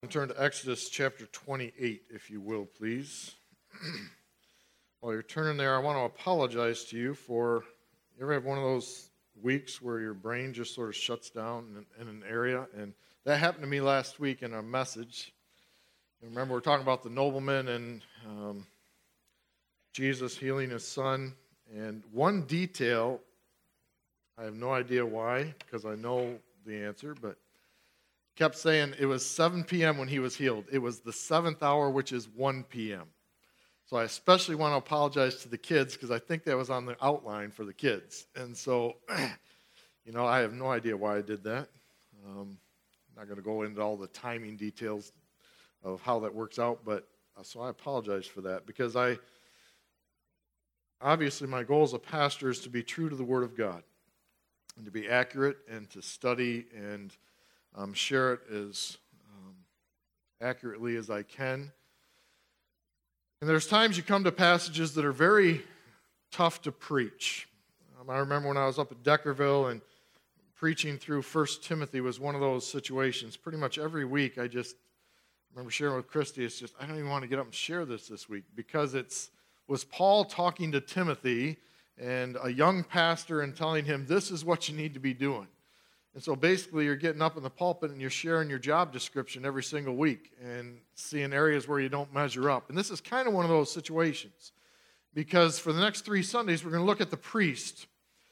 Turn to Exodus chapter 28, if you will, please. While you're turning there, I want to apologize to you for, you ever have one of those weeks where your brain just sort of shuts down in an area? And that happened to me last week in a message. And remember, we're talking about the nobleman and Jesus healing his son. And one detail, I have no idea why, because I know the answer, but kept saying it was 7 p.m. when he was healed. It was the 7th hour, which is 1 p.m. So I especially want to apologize to the kids because I think that was on the outline for the kids. And so, I have no idea why I did that. I'm not going to go into all the timing details of how that works out, but so I apologize for that because obviously my goal as a pastor is to be true to the Word of God and to be accurate and to study and share it as accurately as I can. And there's times you come to passages that are very tough to preach. I remember when I was up at Deckerville and preaching through 1 Timothy was one of those situations. Pretty much every week I remember sharing with Christy, I don't even want to get up and share this week because was Paul talking to Timothy and a young pastor and telling him, this is what you need to be doing. And so basically you're getting up in the pulpit and you're sharing your job description every single week and seeing areas where you don't measure up. And this is kind of one of those situations because for the next 3 Sundays we're going to look at the priest.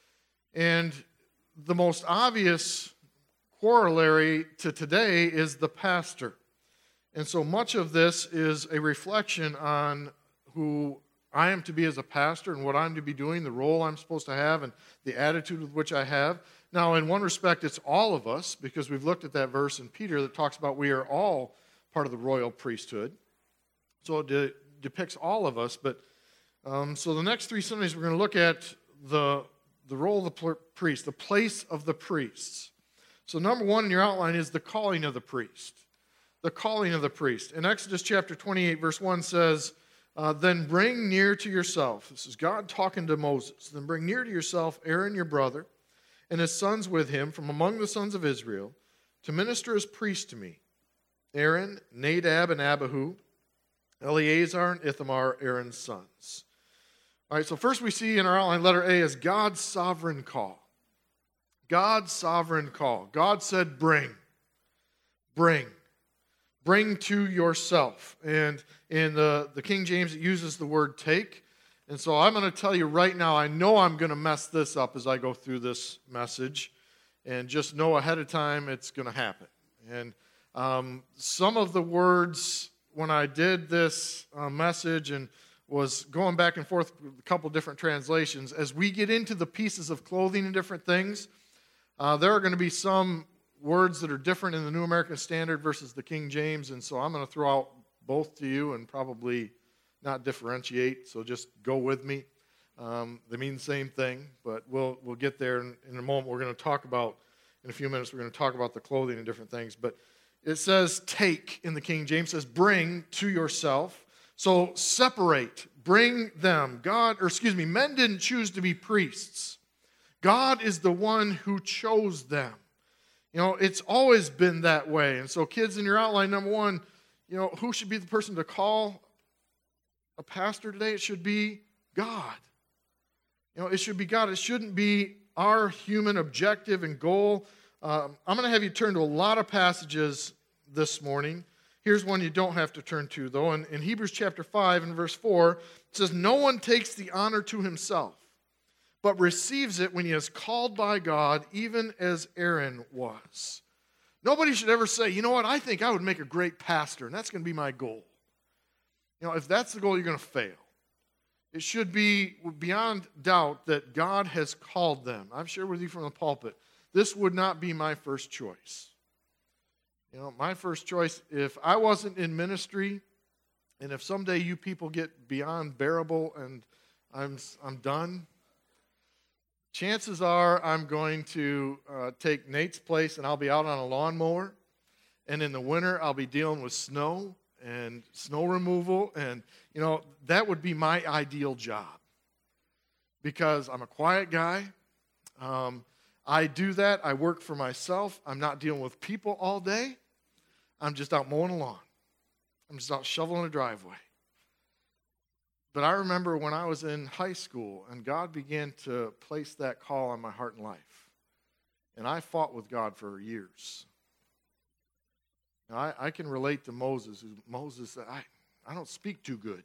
And the most obvious corollary to today is the pastor. And so much of this is a reflection on who I am to be as a pastor and what I'm to be doing, the role I'm supposed to have and the attitude with which I have. Now, in one respect, it's all of us, because we've looked at that verse in Peter that talks about we are all part of the royal priesthood. So it depicts all of us. But so the next 3 Sundays, we're going to look at the role of the priest, the place of the priests. So number 1 in your outline is the calling of the priest. The calling of the priest. In Exodus chapter 28, verse 1 says, then bring near to yourself. This is God talking to Moses. Then bring near to yourself Aaron your brother, and his sons with him from among the sons of Israel, to minister as priests to me. Aaron, Nadab, and Abihu, Eleazar and Ithamar, Aaron's sons. All right, so first we see in our outline, letter A, is God's sovereign call. God's sovereign call. God said, bring. Bring. Bring to yourself. And in the King James, it uses the word take. And so I'm going to tell you right now, I know I'm going to mess this up as I go through this message. And just know ahead of time it's going to happen. And some of the words, when I did this message and was going back and forth with a couple different translations, as we get into the pieces of clothing and different things, there are going to be some words that are different in the New American Standard versus the King James. And so I'm going to throw out both to you and probably not differentiate, so just go with me. They mean the same thing, but we'll get there in a moment. We're going to talk about, in a few minutes, we're going to talk about the clothing and different things. But it says take in the King James, says bring to yourself. So separate, bring them. Men didn't choose to be priests. God is the one who chose them. It's always been that way. And so kids, in your outline, number 1, who should be the person to call a pastor today? It should be God. It should be God. It shouldn't be our human objective and goal. I'm going to have you turn to a lot of passages this morning. Here's one you don't have to turn to, though. In Hebrews chapter 5 and verse 4, it says, no one takes the honor to himself, but receives it when he is called by God, even as Aaron was. Nobody should ever say, you know what, I think I would make a great pastor, and that's going to be my goal. If that's the goal, you're going to fail. It should be beyond doubt that God has called them. I've shared with you from the pulpit, this would not be my first choice. My first choice, if I wasn't in ministry, and if someday you people get beyond bearable and I'm done, chances are I'm going to take Nate's place and I'll be out on a lawnmower, and in the winter I'll be dealing with snow and snow removal, and that would be my ideal job because I'm a quiet guy. I do that. I work for myself. I'm not dealing with people all day. I'm just out mowing a lawn. I'm just out shoveling a driveway. But I remember when I was in high school and God began to place that call on my heart and life. And I fought with God for years. Now, I can relate to Moses. Moses said, I don't speak too good.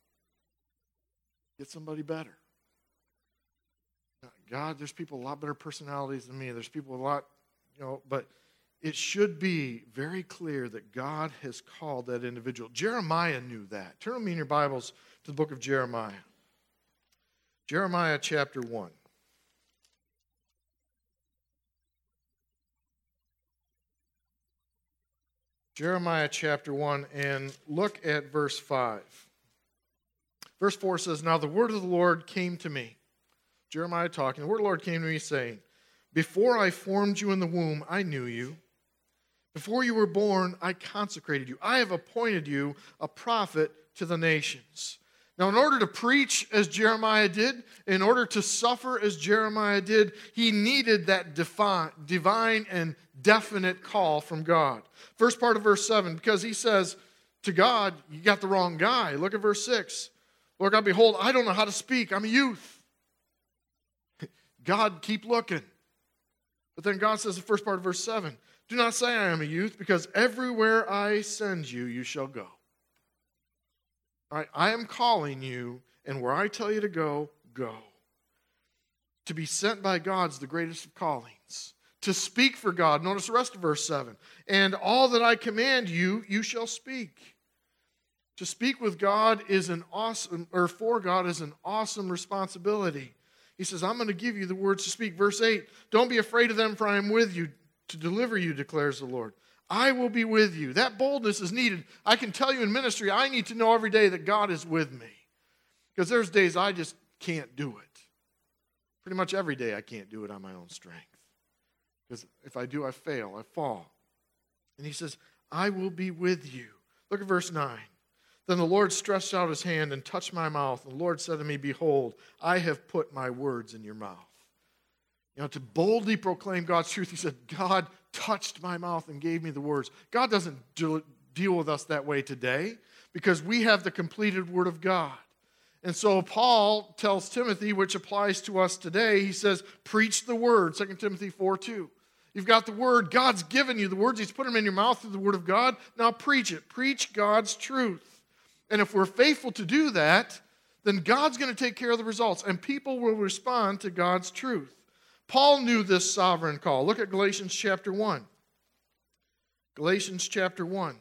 Get somebody better. God, there's people with a lot better personalities than me. There's people with a lot, but it should be very clear that God has called that individual. Jeremiah knew that. Turn with me in your Bibles to the book of Jeremiah. Jeremiah chapter 1. Jeremiah chapter 1, and look at verse 5. Verse 4 says, Now the word of the Lord came to me. Jeremiah talking. The word of the Lord came to me saying, Before I formed you in the womb, I knew you. Before you were born, I consecrated you. I have appointed you a prophet to the nations. Now, in order to preach as Jeremiah did, in order to suffer as Jeremiah did, he needed that divine and definite call from God. First part of verse 7, because he says to God, you got the wrong guy. Look at verse 6. Lord God, behold, I don't know how to speak. I'm a youth. God, keep looking. But then God says the first part of verse 7, do not say I am a youth, because everywhere I send you, you shall go. All right, I am calling you, and where I tell you to go, go. To be sent by God's the greatest of callings. To speak for God, notice the rest of verse 7. And all that I command you, you shall speak. To speak with God is for God is an awesome responsibility. He says, I'm going to give you the words to speak. Verse 8, don't be afraid of them, for I am with you to deliver you, declares the Lord. I will be with you. That boldness is needed. I can tell you in ministry, I need to know every day that God is with me. Because there's days I just can't do it. Pretty much every day I can't do it on my own strength. Because if I do, I fail, I fall. And he says, I will be with you. Look at verse 9. Then the Lord stretched out his hand and touched my mouth. And the Lord said to me, Behold, I have put my words in your mouth. To boldly proclaim God's truth, he said, God touched my mouth and gave me the words. God doesn't deal with us that way today because we have the completed Word of God. And so Paul tells Timothy, which applies to us today, he says, preach the Word, 2 Timothy 4:2. You've got the Word. God's given you the words. He's put them in your mouth through the Word of God. Now preach it. Preach God's truth. And if we're faithful to do that, then God's going to take care of the results, and people will respond to God's truth. Paul knew this sovereign call. Look at Galatians chapter 1. Galatians chapter 1.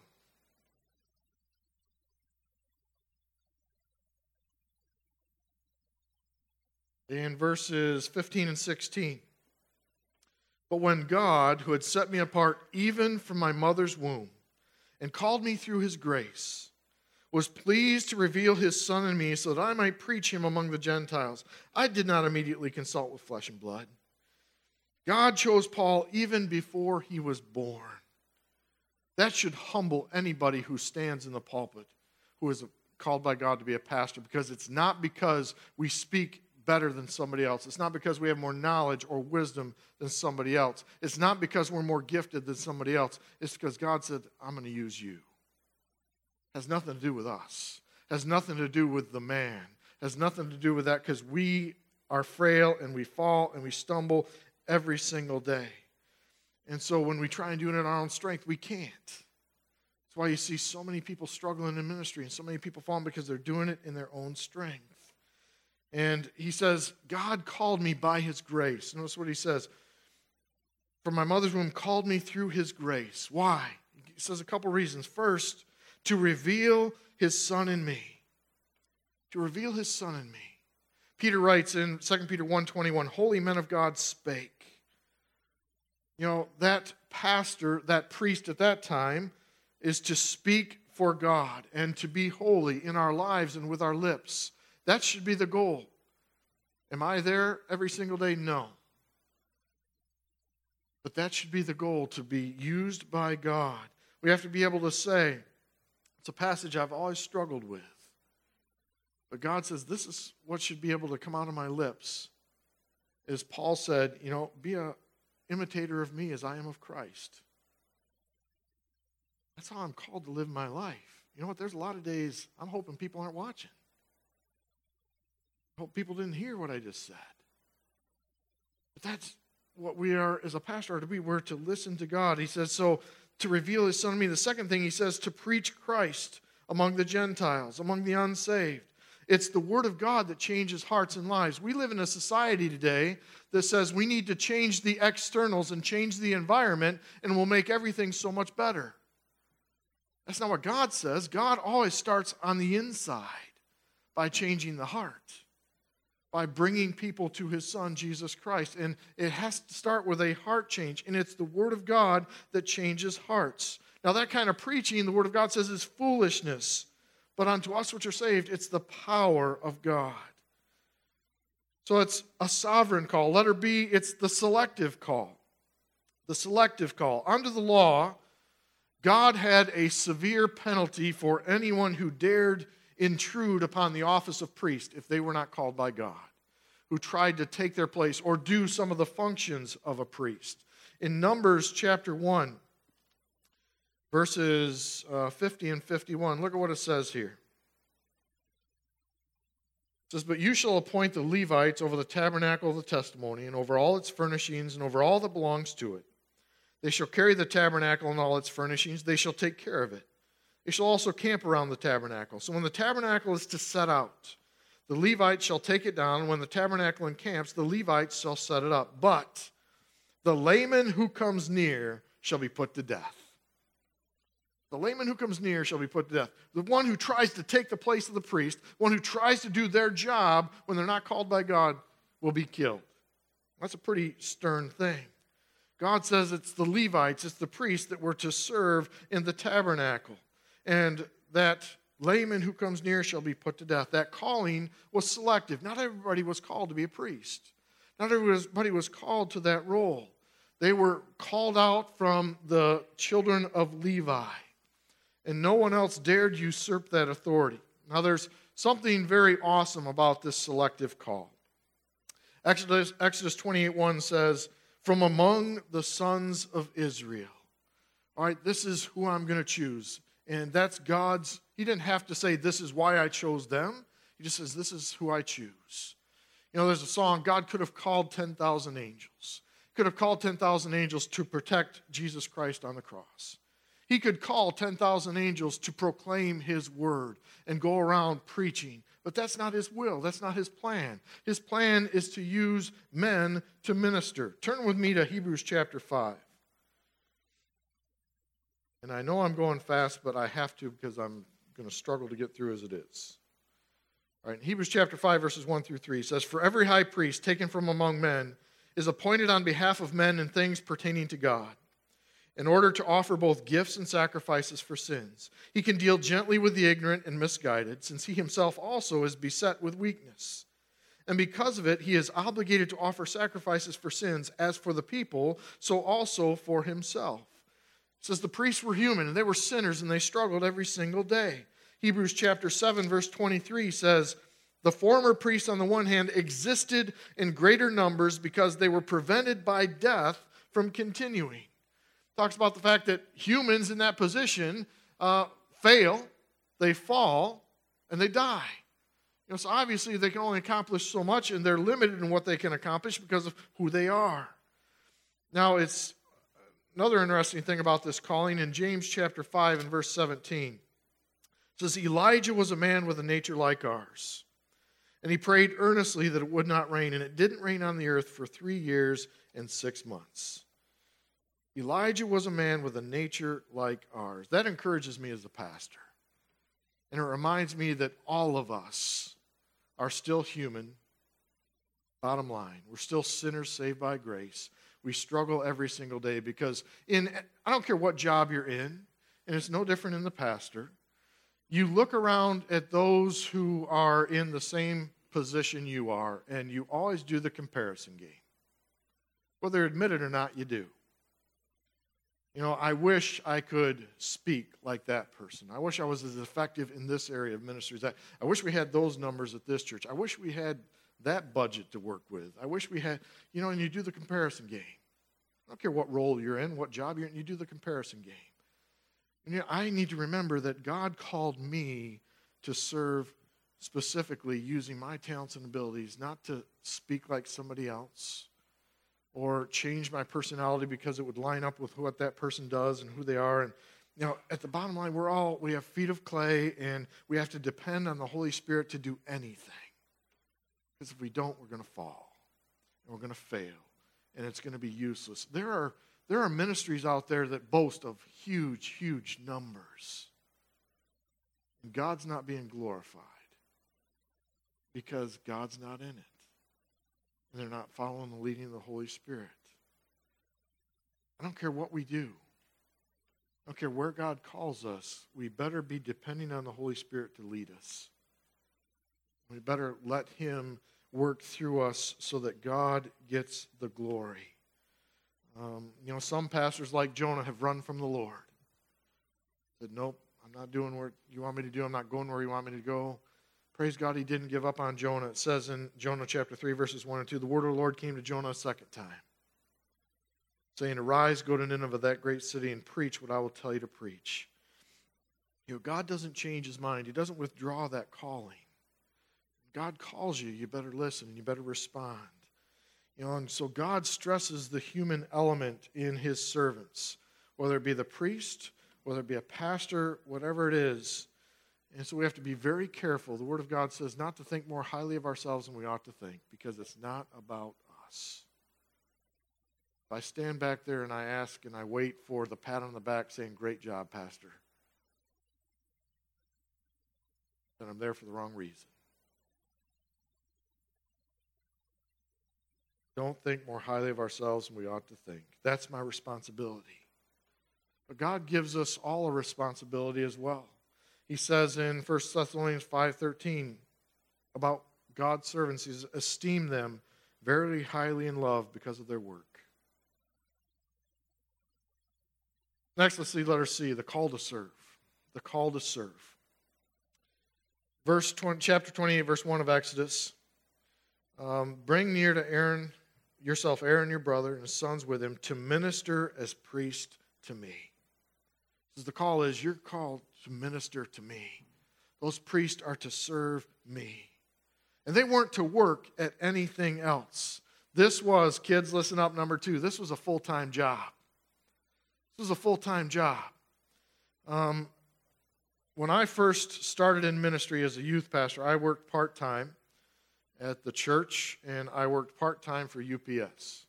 In verses 15 and 16. But when God, who had set me apart even from my mother's womb, and called me through his grace, was pleased to reveal his Son in me so that I might preach him among the Gentiles, I did not immediately consult with flesh and blood. God chose Paul even before he was born. That should humble anybody who stands in the pulpit, who is called by God to be a pastor, because it's not because we speak better than somebody else. It's not because we have more knowledge or wisdom than somebody else. It's not because we're more gifted than somebody else. It's because God said, I'm going to use you. It has nothing to do with us. It has nothing to do with the man. It has nothing to do with that, because we are frail and we fall and we stumble every single day. And so when we try and do it in our own strength, we can't. That's why you see so many people struggling in ministry and so many people falling, because they're doing it in their own strength. And he says, God called me by his grace. Notice what he says. From my mother's womb called me through his grace. Why? He says a couple reasons. First, to reveal his Son in me. To reveal his Son in me. Peter writes in 2 Peter 1:21, holy men of God spake. That pastor, that priest at that time, is to speak for God and to be holy in our lives and with our lips. That should be the goal. Am I there every single day? No. But that should be the goal, to be used by God. We have to be able to say, it's a passage I've always struggled with. But God says, this is what should be able to come out of my lips. As Paul said, be an imitator of me as I am of Christ. That's how I'm called to live my life. You know what? There's a lot of days I'm hoping people aren't watching. I hope people didn't hear what I just said. But that's what we are as a pastor are to be. We're to listen to God. He says, so to reveal his son to me. The second thing he says, to preach Christ among the Gentiles, among the unsaved. It's the word of God that changes hearts and lives. We live in a society today that says we need to change the externals and change the environment, and we'll make everything so much better. That's not what God says. God always starts on the inside by changing the heart, by bringing people to his son, Jesus Christ. And it has to start with a heart change, and it's the word of God that changes hearts. Now, that kind of preaching, the word of God says, is foolishness. But unto us which are saved, it's the power of God. So it's a sovereign call. Letter B, it's the selective call. The selective call. Under the law, God had a severe penalty for anyone who dared intrude upon the office of priest if they were not called by God, who tried to take their place or do some of the functions of a priest. In Numbers chapter 1, verses 50 and 51, look at what it says here. It says, but you shall appoint the Levites over the tabernacle of the testimony, and over all its furnishings, and over all that belongs to it. They shall carry the tabernacle and all its furnishings. They shall take care of it. They shall also camp around the tabernacle. So when the tabernacle is to set out, the Levites shall take it down, and when the tabernacle encamps, the Levites shall set it up. But the layman who comes near shall be put to death. The layman who comes near shall be put to death. The one who tries to take the place of the priest, one who tries to do their job when they're not called by God, will be killed. That's a pretty stern thing. God says it's the Levites, it's the priests that were to serve in the tabernacle. And that layman who comes near shall be put to death. That calling was selective. Not everybody was called to be a priest. Not everybody was called to that role. They were called out from the children of Levi. And no one else dared usurp that authority. Now there's something very awesome about this selective call. Exodus 28:1 says, from among the sons of Israel. All right, this is who I'm going to choose. And that's God's. He didn't have to say, this is why I chose them. He just says, this is who I choose. You know, there's a song, God could have called 10,000 angels. He could have called 10,000 angels to protect Jesus Christ on the cross. He could call 10,000 angels to proclaim his word and go around preaching. But that's not his will. That's not his plan. His plan is to use men to minister. Turn with me to Hebrews chapter 5. And I know I'm going fast, but I have to because I'm going to struggle to get through as it is. All right, in Hebrews chapter 5, verses 1 through 3, it says, for every high priest taken from among men is appointed on behalf of men in things pertaining to God, in order to offer both gifts and sacrifices for sins. He can deal gently with the ignorant and misguided, since he himself also is beset with weakness. And because of it, he is obligated to offer sacrifices for sins, as for the people, so also for himself. It says the priests were human, and they were sinners, and they struggled every single day. Hebrews chapter 7, verse 23 says, the former priests, on the one hand, existed in greater numbers because they were prevented by death from continuing. Talks about the fact that humans in that position fail, they fall, and they die. You know, so obviously they can only accomplish so much, and they're limited in what they can accomplish because of who they are. Now, it's another interesting thing about this calling in James chapter 5 and verse 17. It says, Elijah was a man with a nature like ours, and he prayed earnestly that it would not rain, and it didn't rain on the earth for 3 years and 6 months. Elijah was a man with a nature like ours. That encourages me as a pastor. And it reminds me that all of us are still human. Bottom line, we're still sinners saved by grace. We struggle every single day because I don't care what job you're in, and it's no different in the pastor. You look around at those who are in the same position you are, and you always do the comparison game. Whether admit it or not, you do. You know, I wish I could speak like that person. I wish I was as effective in this area of ministry as that. I wish we had those numbers at this church. I wish we had that budget to work with. I wish we had, you know, and you do the comparison game. I don't care what role you're in, what job you're in, you do the comparison game. And I need to remember that God called me to serve specifically using my talents and abilities, not to speak like somebody else or change my personality because it would line up with what that person does and who they are. And at the bottom line, we have feet of clay, and we have to depend on the Holy Spirit to do anything. Because if we don't, we're going to fall, and we're going to fail, and it's going to be useless. There are ministries out there that boast of huge, huge numbers. And God's not being glorified because God's not in it. And they're not following the leading of the Holy Spirit. I don't care what we do. I don't care where God calls us. We better be depending on the Holy Spirit to lead us. We better let Him work through us so that God gets the glory. Some pastors like Jonah have run from the Lord. Said, nope, I'm not doing what you want me to do. I'm not going where you want me to go. Praise God, he didn't give up on Jonah. It says in Jonah chapter 3, verses 1 and 2, the word of the Lord came to Jonah a second time, saying, arise, go to Nineveh, that great city, and preach what I will tell you to preach. God doesn't change his mind. He doesn't withdraw that calling. God calls you, you better listen, and you better respond. And so God stresses the human element in his servants, whether it be the priest, whether it be a pastor, whatever it is. And so we have to be very careful. The Word of God says not to think more highly of ourselves than we ought to think, because it's not about us. If I stand back there and I ask and I wait for the pat on the back saying, great job, Pastor, then I'm there for the wrong reason. Don't think more highly of ourselves than we ought to think. That's my responsibility. But God gives us all a responsibility as well. He says in 1 Thessalonians 5:13 about God's servants, he says, esteem them very highly in love because of their work. Next, let's see letter C, the call to serve. The call to serve. Chapter 28, verse 1 of Exodus. Bring near to Aaron, Aaron your brother, and his sons with him, to minister as priest to me. The call is, you're called to minister to me. Those priests are to serve me. And they weren't to work at anything else. This was, kids, listen up, number 2, this was a full-time job. This was a full-time job. When I first started in ministry as a youth pastor, I worked part-time at the church, and I worked part-time for UPS.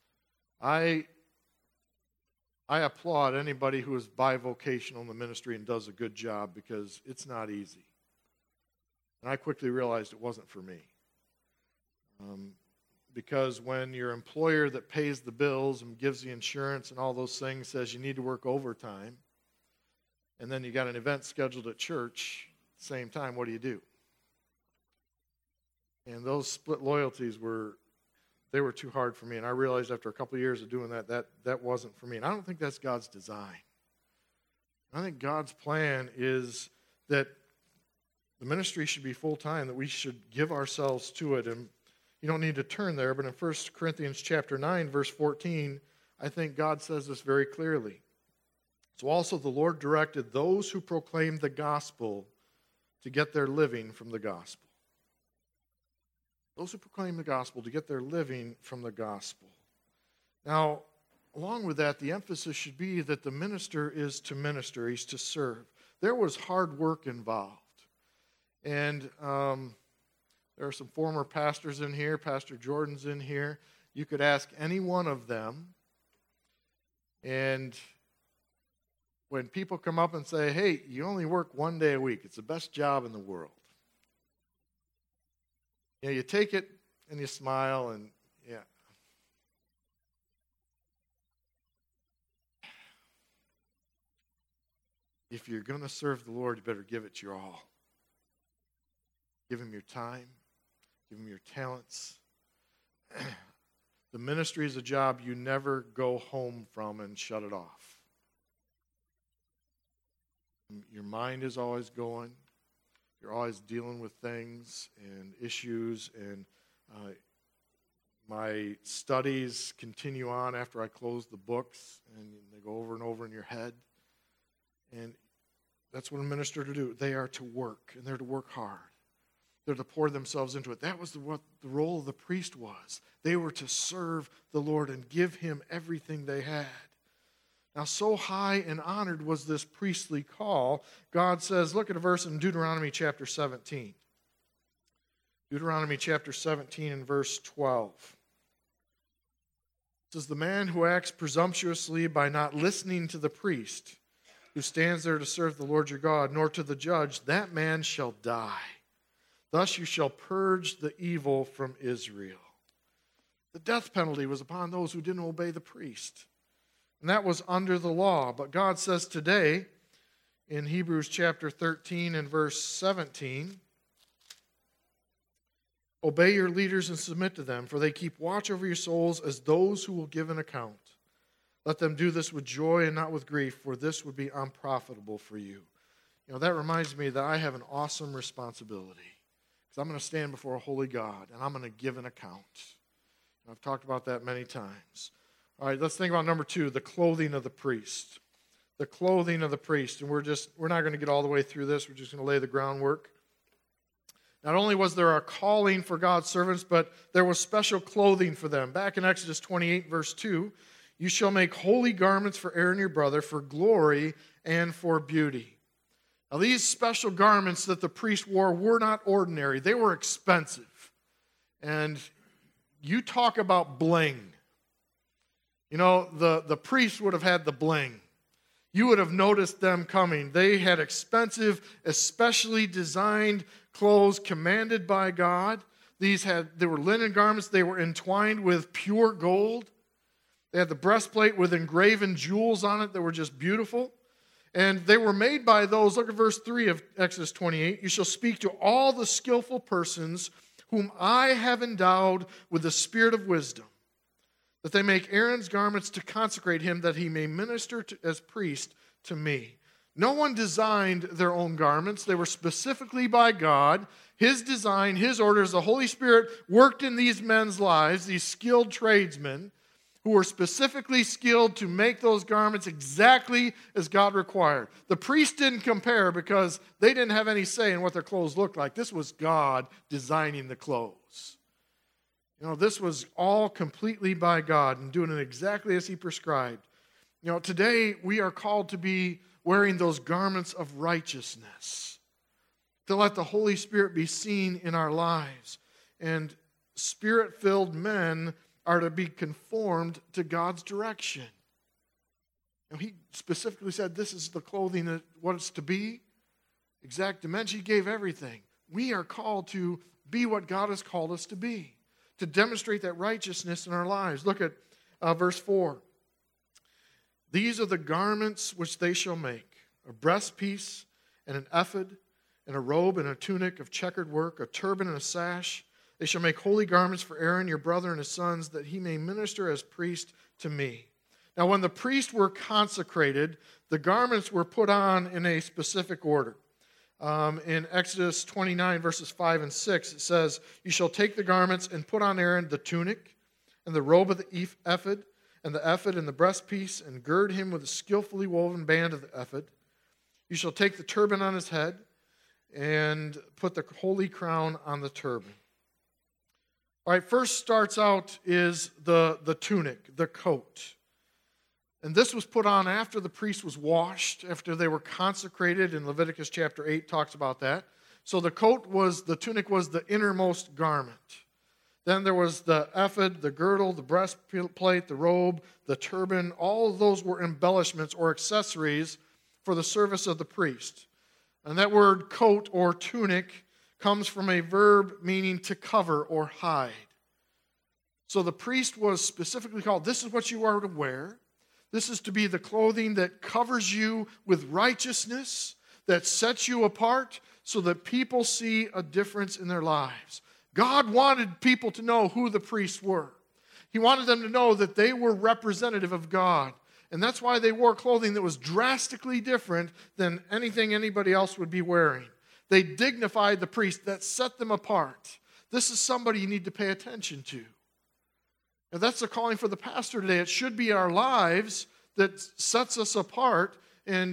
I applaud anybody who is bivocational in the ministry and does a good job, because it's not easy. And I quickly realized it wasn't for me. Because when your employer that pays the bills and gives the insurance and all those things says you need to work overtime, and then you got an event scheduled at church at the same time, what do? And those split loyalties were too hard for me. And I realized after a couple of years of doing that wasn't for me. And I don't think that's God's design. I think God's plan is that the ministry should be full-time, that we should give ourselves to it. And you don't need to turn there, but in 1 Corinthians chapter 9, verse 14, I think God says this very clearly. So also the Lord directed those who proclaim the gospel to get their living from the gospel. Those who proclaim the gospel to get their living from the gospel. Now, along with that, the emphasis should be that the minister is to minister. He's to serve. There was hard work involved. And there are some former pastors in here. Pastor Jordan's in here. You could ask any one of them. And when people come up and say, hey, you only work one day a week, it's the best job in the world. You take it and you smile, and yeah. If you're going to serve the Lord, you better give it your all. Give him your time. Give him your talents. The ministry is a job you never go home from and shut it off. Your mind is always going. You're always dealing with things and issues, and my studies continue on after I close the books, and they go over and over in your head. And that's what a minister to do. They are to work, and they're to work hard. They're to pour themselves into it. That was what the role of the priest was. They were to serve the Lord and give him everything they had. Now, so high and honored was this priestly call, God says, look at a verse in Deuteronomy chapter 17. Deuteronomy chapter 17 and verse 12. It says, the man who acts presumptuously by not listening to the priest, who stands there to serve the Lord your God, nor to the judge, that man shall die. Thus you shall purge the evil from Israel. The death penalty was upon those who didn't obey the priest. And that was under the law. But God says today, in Hebrews chapter 13 and verse 17, obey your leaders and submit to them, for they keep watch over your souls as those who will give an account. Let them do this with joy and not with grief, for this would be unprofitable for you. You know, that reminds me that I have an awesome responsibility, because I'm going to stand before a holy God, and I'm going to give an account. And I've talked about that many times. All right, let's think about number 2, the clothing of the priest. The clothing of the priest. And we're not going to get all the way through this. We're just going to lay the groundwork. Not only was there a calling for God's servants, but there was special clothing for them. Back in Exodus 28, verse 2, you shall make holy garments for Aaron your brother, for glory and for beauty. Now, these special garments that the priest wore were not ordinary. They were expensive. And you talk about bling. You know, the priest would have had the bling. You would have noticed them coming. They had expensive, especially designed clothes commanded by God. They were linen garments. They were entwined with pure gold. They had the breastplate with engraven jewels on it that were just beautiful. And they were made by those, look at verse 3 of Exodus 28, you shall speak to all the skillful persons whom I have endowed with the spirit of wisdom, that they make Aaron's garments to consecrate him, that he may minister as priest to me. No one designed their own garments. They were specifically by God. His design, His orders, the Holy Spirit worked in these men's lives, these skilled tradesmen, who were specifically skilled to make those garments exactly as God required. The priest didn't compare because they didn't have any say in what their clothes looked like. This was God designing the clothes. You know, this was all completely by God and doing it exactly as He prescribed. You know, today we are called to be wearing those garments of righteousness, to let the Holy Spirit be seen in our lives. And Spirit-filled men are to be conformed to God's direction. And He specifically said this is the clothing, that what it's to be, exact dimension. He gave everything. We are called to be what God has called us to be, to demonstrate that righteousness in our lives. Look at verse 4. These are the garments which they shall make: a breastpiece and an ephod and a robe and a tunic of checkered work, a turban and a sash. They shall make holy garments for Aaron, your brother, and his sons, that he may minister as priest to me. Now, when the priests were consecrated, the garments were put on in a specific order. In Exodus 29, verses 5 and 6, it says, you shall take the garments and put on Aaron the tunic and the robe of the ephod and the breastpiece, and gird him with a skillfully woven band of the ephod. You shall take the turban on his head and put the holy crown on the turban. All right, first starts out is the tunic, the coat. And this was put on after the priest was washed, after they were consecrated, and Leviticus chapter 8 talks about that. So the tunic was the innermost garment. Then there was the ephod, the girdle, the breastplate, the robe, the turban. All of those were embellishments or accessories for the service of the priest. And that word coat or tunic comes from a verb meaning to cover or hide. So the priest was specifically called, this is what you are to wear. This is to be the clothing that covers you with righteousness, that sets you apart so that people see a difference in their lives. God wanted people to know who the priests were. He wanted them to know that they were representative of God. And that's why they wore clothing that was drastically different than anything anybody else would be wearing. They dignified the priest. That set them apart. This is somebody you need to pay attention to. And that's the calling for the pastor today. It should be our lives that sets us apart, and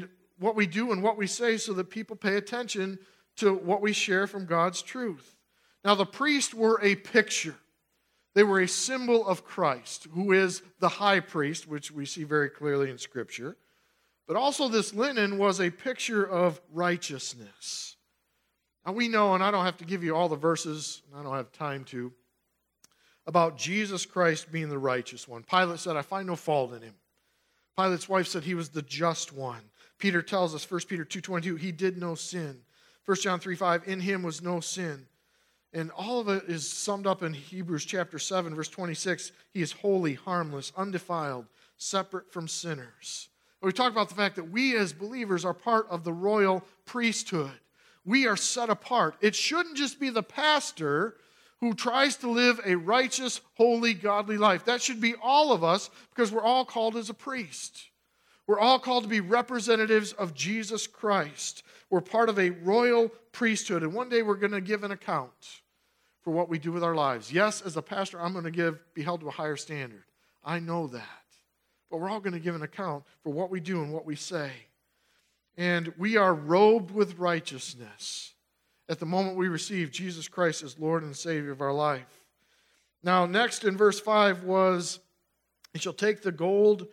what we do and what we say so that people pay attention to what we share from God's truth. Now, the priests were a picture. They were a symbol of Christ, who is the high priest, which we see very clearly in Scripture. But also this linen was a picture of righteousness. Now we know, and I don't have to give you all the verses, I don't have time to, about Jesus Christ being the righteous one. Pilate said, I find no fault in him. Pilate's wife said he was the just one. Peter tells us, 1 Peter 2:22, he did no sin. 1 John 3:5, in him was no sin. And all of it is summed up in Hebrews chapter 7, verse 26. He is holy, harmless, undefiled, separate from sinners. We talk about the fact that we as believers are part of the royal priesthood. We are set apart. It shouldn't just be the pastor who tries to live a righteous, holy, godly life. That should be all of us, because we're all called as a priest. We're all called to be representatives of Jesus Christ. We're part of a royal priesthood, and one day we're going to give an account for what we do with our lives. Yes, as a pastor, I'm going to be held to a higher standard. I know that. But we're all going to give an account for what we do and what we say. And we are robed with righteousness at the moment we receive Jesus Christ as Lord and Savior of our life. Now, next in verse 5 was, he shall take the gold,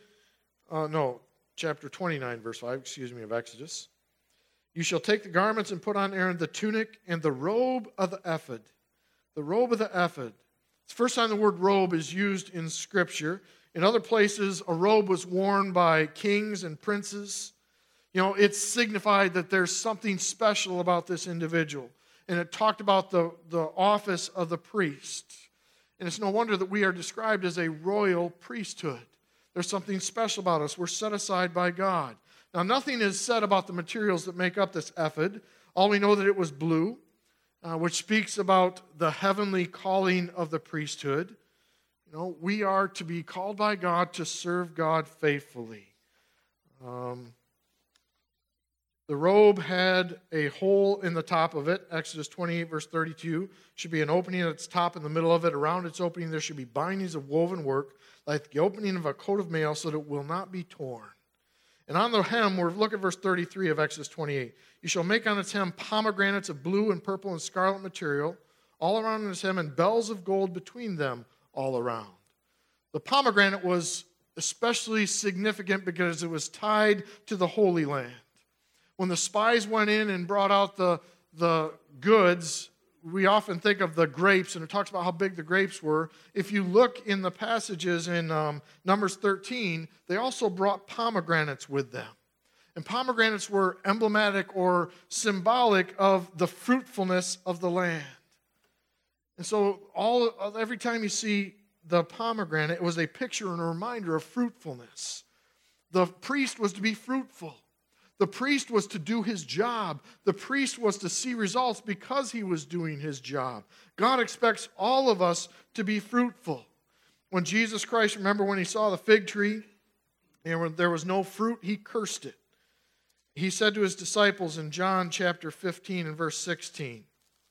chapter 29, verse 5, of Exodus. You shall take the garments and put on Aaron the tunic and the robe of the ephod. The robe of the ephod. It's the first time the word robe is used in Scripture. In other places, a robe was worn by kings and princes. It signified that there's something special about this individual. And it talked about the office of the priest. And it's no wonder that we are described as a royal priesthood. There's something special about us. We're set aside by God. Now, nothing is said about the materials that make up this ephod. All we know that it was blue, which speaks about the heavenly calling of the priesthood. We are to be called by God to serve God faithfully. The robe had a hole in the top of it. Exodus 28, verse 32. Should be an opening at its top in the middle of it. Around its opening there should be bindings of woven work, like the opening of a coat of mail, so that it will not be torn. And on the hem, look at verse 33 of Exodus 28. You shall make on its hem pomegranates of blue and purple and scarlet material, all around its hem, and bells of gold between them all around. The pomegranate was especially significant because it was tied to the Holy Land. When the spies went in and brought out the goods, we often think of the grapes, and it talks about how big the grapes were. If you look in the passages in Numbers 13, they also brought pomegranates with them. And pomegranates were emblematic or symbolic of the fruitfulness of the land. And so every time you see the pomegranate, it was a picture and a reminder of fruitfulness. The priest was to be fruitful. The priest was to do his job. The priest was to see results because he was doing his job. God expects all of us to be fruitful. When Jesus Christ, remember when he saw the fig tree and when there was no fruit, he cursed it. He said to his disciples in John chapter 15 and verse 16,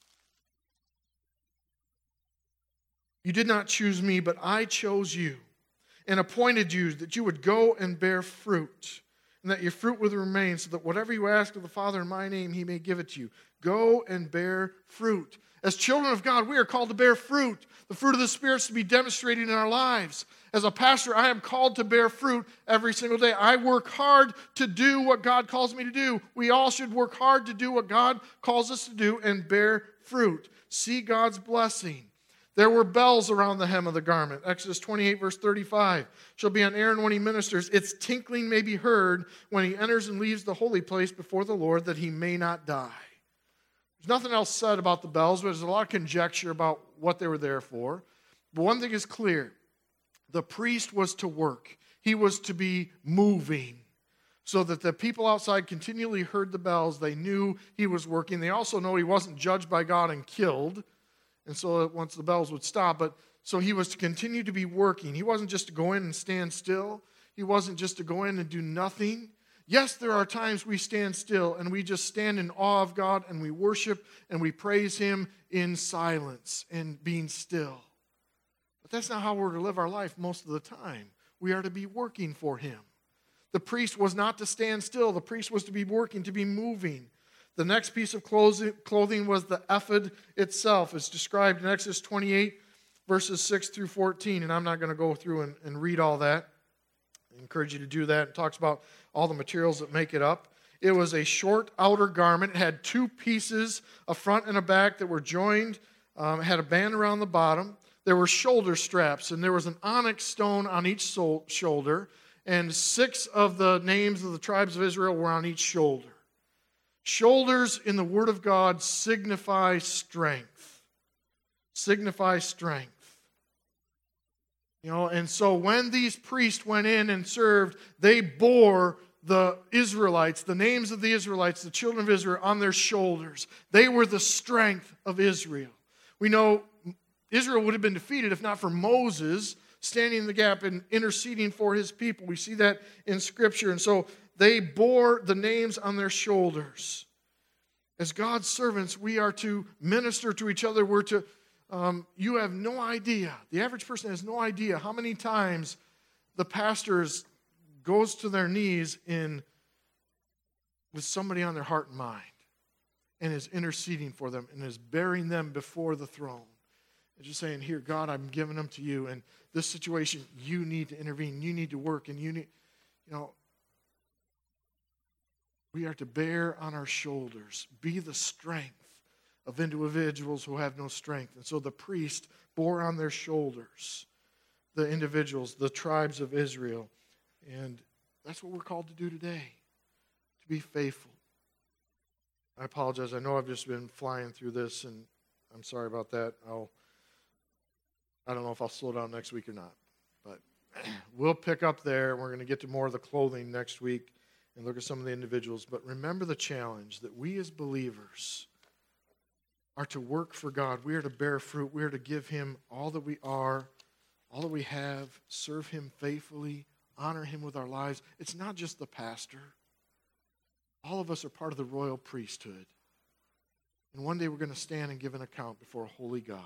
you did not choose me, but I chose you and appointed you that you would go and bear fruit, and that your fruit would remain, so that whatever you ask of the Father in my name, he may give it to you. Go and bear fruit. As children of God, we are called to bear fruit. The fruit of the Spirit is to be demonstrated in our lives. As a pastor, I am called to bear fruit every single day. I work hard to do what God calls me to do. We all should work hard to do what God calls us to do and bear fruit. See God's blessing. There were bells around the hem of the garment. Exodus 28, verse 35. Shall be on Aaron when he ministers. Its tinkling may be heard when he enters and leaves the holy place before the Lord, that he may not die. There's nothing else said about the bells, but there's a lot of conjecture about what they were there for. But one thing is clear. The priest was to work. He was to be moving, so that the people outside continually heard the bells. They knew he was working. They also know he wasn't judged by God and killed. And so once the bells would stop, so he was to continue to be working. He wasn't just to go in and stand still. He wasn't just to go in and do nothing. Yes, there are times we stand still and we just stand in awe of God and we worship and we praise him in silence and being still. But that's not how we're to live our life most of the time. We are to be working for him. The priest was not to stand still. The priest was to be working, to be moving. The next piece of clothing was the ephod itself. It's described in Exodus 28, verses 6 through 14, and I'm not going to go through and read all that. I encourage you to do that. It talks about all the materials that make it up. It was a short outer garment. It had two pieces, a front and a back, that were joined. It had a band around the bottom. There were shoulder straps, and there was an onyx stone on each shoulder, and 6 of the names of the tribes of Israel were on each shoulder. Shoulders in the Word of God signify strength. Signify strength. And so when these priests went in and served, they bore the Israelites, the names of the Israelites, the children of Israel, on their shoulders. They were the strength of Israel. We know Israel would have been defeated if not for Moses standing in the gap and interceding for his people. We see that in Scripture. And so they bore the names on their shoulders. As God's servants, we are to minister to each other. We're to, you have no idea, the average person has no idea how many times the pastors goes to their knees with somebody on their heart and mind and is interceding for them and is bearing them before the throne. And just saying, here, God, I'm giving them to you. And this situation, you need to intervene. You need to work. And we are to bear on our shoulders, be the strength of individuals who have no strength. And so the priest bore on their shoulders the individuals, the tribes of Israel. And that's what we're called to do today, to be faithful. I apologize. I know I've just been flying through this, and I'm sorry about that. I don't know if I'll slow down next week or not, but we'll pick up there. We're going to get to more of the clothing next week and look at some of the individuals. But remember the challenge that we as believers are to work for God. We are to bear fruit. We are to give Him all that we are, all that we have, serve Him faithfully, honor Him with our lives. It's not just the pastor. All of us are part of the royal priesthood. And one day we're going to stand and give an account before a holy God.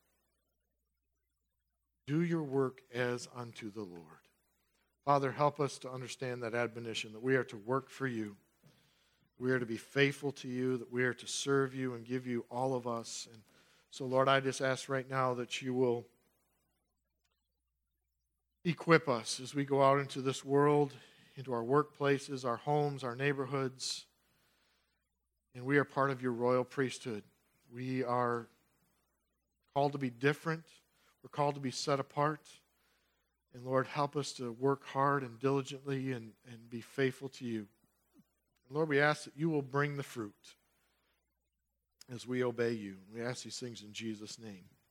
Do your work as unto the Lord. Father, help us to understand that admonition, that we are to work for you. We are to be faithful to you, that we are to serve you and give you all of us. And so, Lord, I just ask right now that you will equip us as we go out into this world, into our workplaces, our homes, our neighborhoods. And we are part of your royal priesthood. We are called to be different. We're called to be set apart. And Lord, help us to work hard and diligently and be faithful to you. And Lord, we ask that you will bring the fruit as we obey you. We ask these things in Jesus' name.